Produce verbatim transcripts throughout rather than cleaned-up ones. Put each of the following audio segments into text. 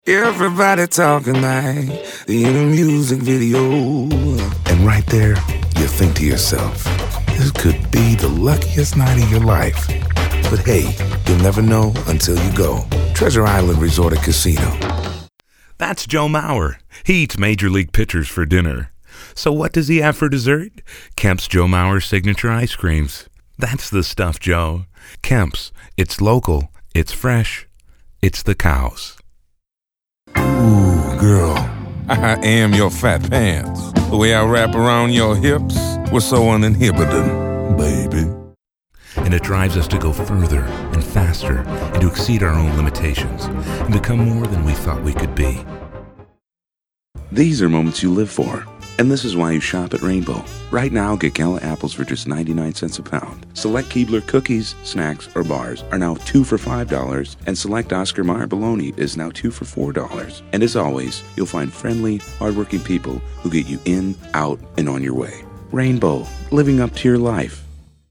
Everybody talking like the in a music video. And right there, you think to yourself, this could be the luckiest night of your life. But hey, you'll never know until you go. Treasure Island Resort and Casino. That's Joe Mauer. He eats Major League pitchers for dinner. So what does he have for dessert? Kemp's Joe Mauer signature ice creams. That's the stuff, Joe. Kemp's. It's local. It's fresh. It's the cows. Ooh, girl, I am your fat pants. The way I wrap around your hips was so uninhibited, baby. And it drives us to go further and faster and to exceed our own limitations and become more than we thought we could be. These are moments you live for. And this is why you shop at Rainbow. Right now, get Gala apples for just ninety-nine cents a pound. Select Keebler cookies, snacks, or bars are now two for five dollars, and select Oscar Mayer bologna is now two for four dollars. And as always, you'll find friendly, hardworking people who get you in, out, and on your way. Rainbow, living up to your life.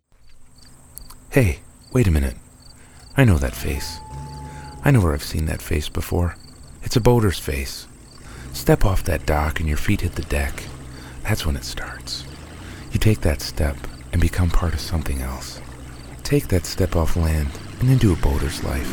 Hey, wait a minute. I know that face. I know where I've seen that face before. It's a boater's face. Step off that dock and your feet hit the deck. That's when it starts. You take that step and become part of something else. Take that step off land and into a boater's life.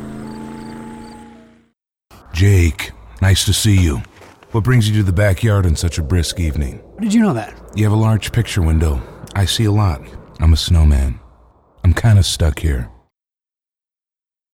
Jake, nice to see you. What brings you to the backyard on such a brisk evening? How did you know that? You have a large picture window. I see a lot. I'm a snowman. I'm kind of stuck here.